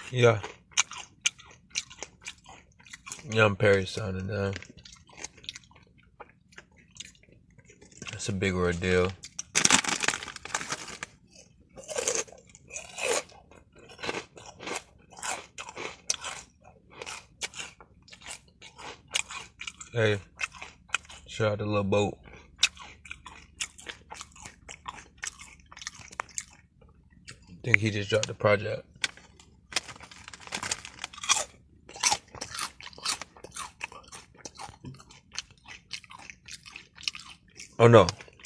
Yeah, Young Perry signing down. That's a big ordeal. Hey, shout out to Lil Boat. I think he just dropped the project. Oh no,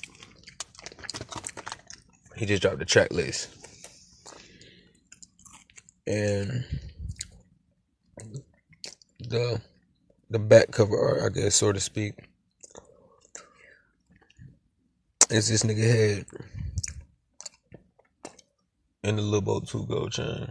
he just dropped the track list. And the back cover art, I guess, so to speak, is this nigga head and the Lil Boat 2 gold chain.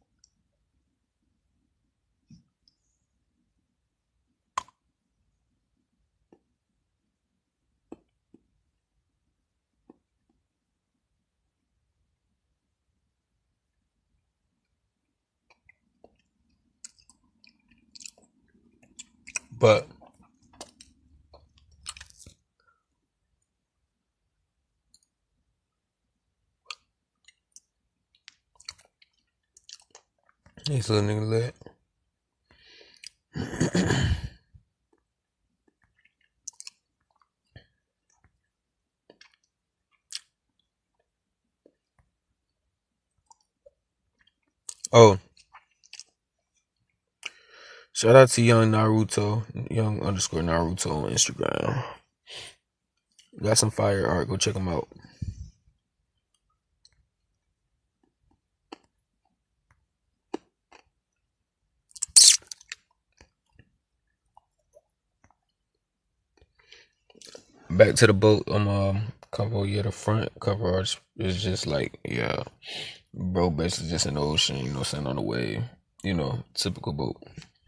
But this little nigga lit. Oh, shout out to Young Naruto, Young_Naruto on Instagram. Got some fire art. Go check him out. Back to the boat. Cover. Yeah, the front cover art is just like, yeah, bro, basically just in the ocean. You know, sitting on the wave. You know, typical boat.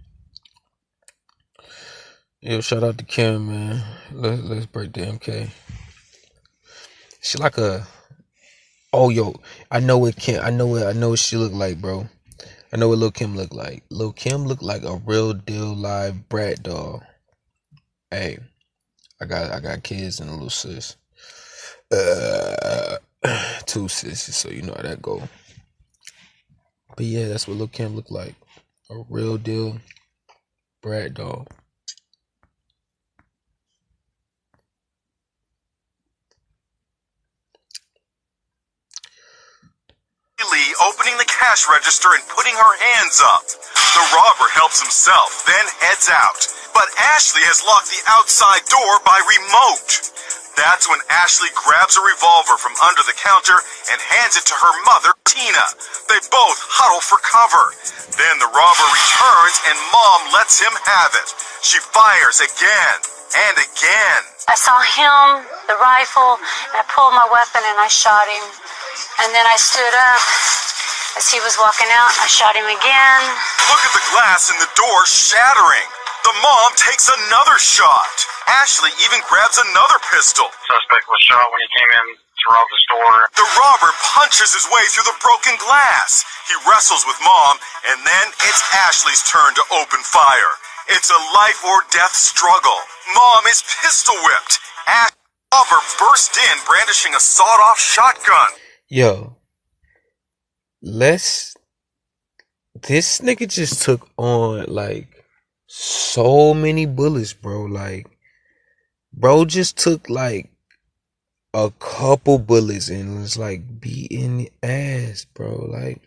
Yo, shout out to Kim, man. Let's break the MK. She like a. Oh, yo, I know what Kim. I know what she look like, bro. I know what Lil Kim look like. Lil Kim look like a real deal live brat doll. Hey, I got kids and a little sis. Two sisters, so you know how that go. But yeah, that's what Lil Kim look like. A real deal brat doll. Opening the cash register and putting her hands up. The robber helps himself, then heads out. But Ashley has locked the outside door by remote. That's when Ashley grabs a revolver from under the counter and hands it to her mother, Tina. They both huddle for cover. Then the robber returns and Mom lets him have it. She fires again and again. I saw him, the rifle, and I pulled my weapon and I shot him. And then I stood up. As he was walking out, I shot him again. Look at the glass in the door shattering. The mom takes another shot. Ashley even grabs another pistol. Suspect was shot when he came in to rob the store. The robber punches his way through the broken glass. He wrestles with Mom, and then it's Ashley's turn to open fire. It's a life or death struggle. Mom is pistol whipped. Ashley's robber burst in brandishing a sawed-off shotgun. Yo, this nigga just took on like so many bullets, bro. Like, bro just took like a couple bullets and was like beating the ass, bro. Like,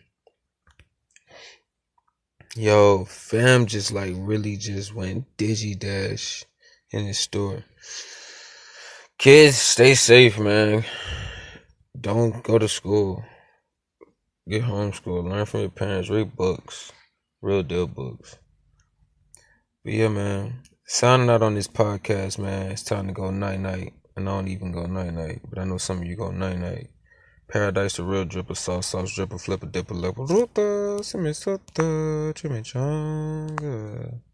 yo, fam just like really just went digi-dash in the store. Kids, stay safe, man. Don't go to school. Get homeschooled. Learn from your parents. Read books. Real deal books. But yeah, man. Signing out on this podcast, man. It's time to go night-night. And I don't even go night-night. But I know some of you go night-night. Paradise, the real dripper, sauce, dripper, flipper, dipper, level, ruta, chimichanga.